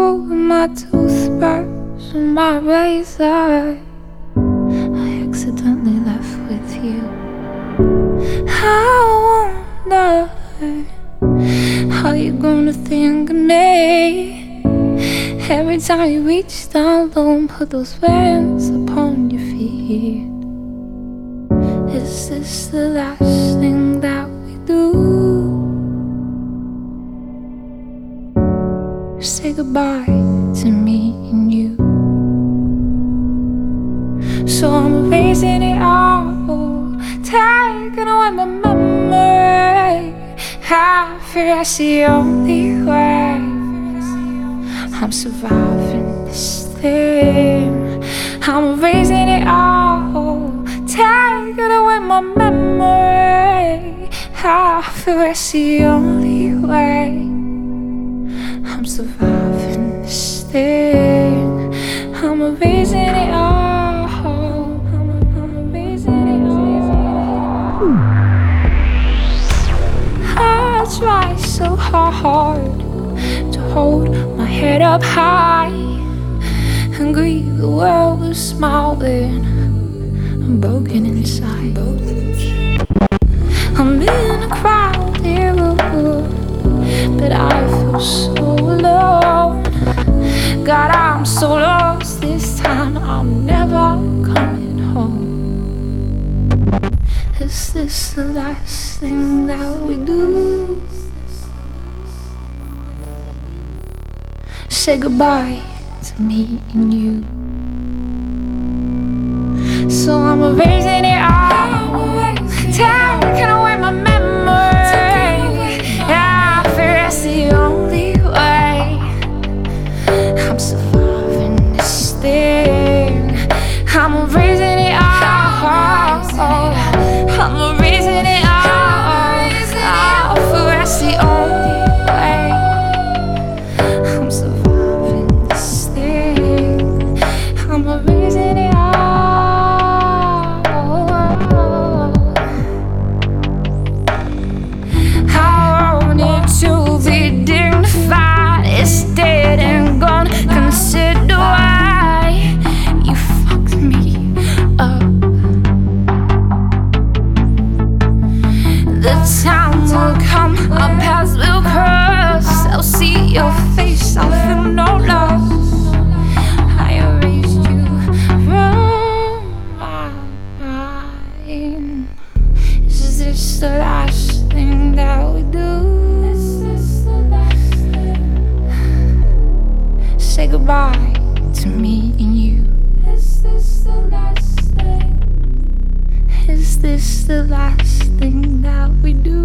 with my toothbrush and my razor. I accidentally left with you. I wonder how you gonna think of me every time you reach down low and put those hands upon your feet. Is this the last thing that we do? Say goodbye to me and you. So I'm erasing it all, taking away my memory. I fear that's the only way I'm surviving this thing. I'm erasing it all, taking away my memory. I fear that's the only way I'm surviving this thing. I'm erasing it all. I'm erasing it all. I try so hard to hold my head up high and greet the world with smiling. I'm broken inside. I'm in a crowded room, but I feel so alone. God, I'm so lost this time. I'm never coming home. Is this the last thing that we do? Say goodbye to me and you. So I'm erasing it all, taking away my memory. I fear that's the only way I'm surviving this thing. I'm erasing it all. I'm erasing it all. I fear that's the only way I'm surviving this thing. I'm erasing it all. I want it to be dignified. It's dead and gone. Consider why you fucked me up. The time will come, our paths will cross. I'll see your face, I'll feel no loss. I erased you from my mind. Is this the last thing that we do? Say goodbye to me and you. Is this the last thing? Is this the last thing that we do?